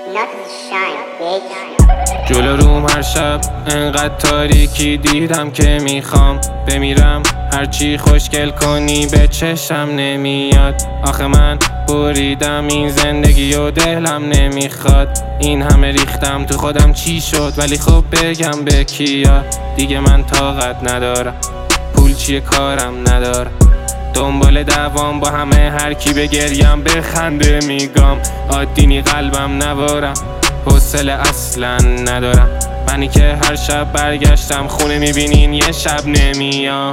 جلو روم هر شب انقدر تاریکی دیدم که میخوام بمیرم. هرچی خوشگل کنی به چشم نمیاد. آخه من بریدم این زندگی و دلم نمیخواد. این همه ریختم تو خودم چی شد، ولی خب بگم به کیا؟ دیگه من طاقت ندارم، پول چیه کارم ندارم. دنبال دوام با همه، هر کی به گریم به خنده میگم. عادی قلبم نوارم، حوصله اصلا ندارم. منی که هر شب برگشتم خونه میبینین یه شب نمیام.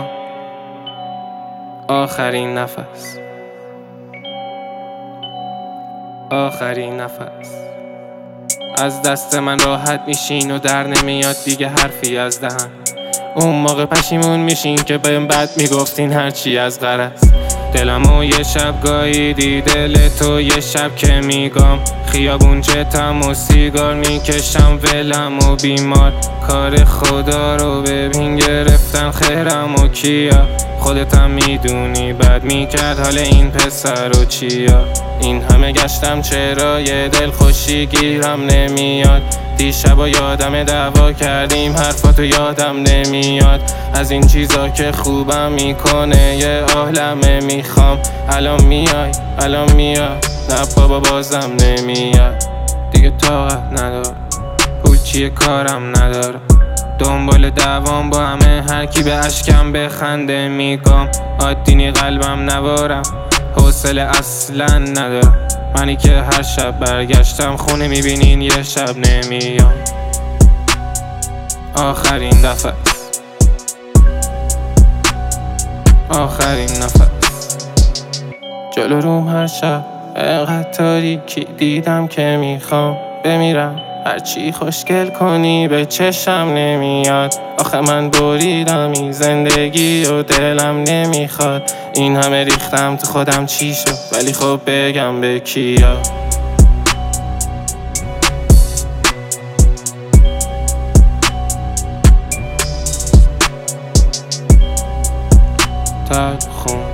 آخرین نفس، آخرین نفس. از دست من راحت میشین و در نمیاد دیگه حرفی از دهن. اون موقع پشیمون میشین که بهم بد میگفتین هرچی از غرض. دلمو یه شب گاییدی، دل تو یه شب که میگم. خیابون جتم و سیگار میکشم ولم و بیمار. کار خدا رو ببین گرفتن خیرم و کیا. خودتم میدونی بد میکرد حال این پسر و چیا. این همه گشتم چرا یه دل خوشی گیرم نمیاد. دیشبا یادم دعوا کردیم حرفاتو یادم نمیاد. از این چیزا که خوبم میکنه یه عالمه میخوام. الان میای الان میای، نه بابا بازم نمیاد. دیگه طاقت ندارم، پول چیه کارم ندارم. دنبال دوام با همه، هر کی به اشکم بخنده میگم. عادی قلبم نوارم، حوصله اصلا ندارم. منی که هر شب برگشتم خونه میبینین یه شب نمیام. آخرین نفس، آخرین نفس. جلو روم هر شب انقدر تاریکی دیدم که میخوام بمیرم. هرچی خوشگل کنی به چشم نمیاد. آخه من بریدم این زندگی و دلم نمیخواد. این همه ریختم تو خودم چی شد، ولی خب بگم به کیا؟ خون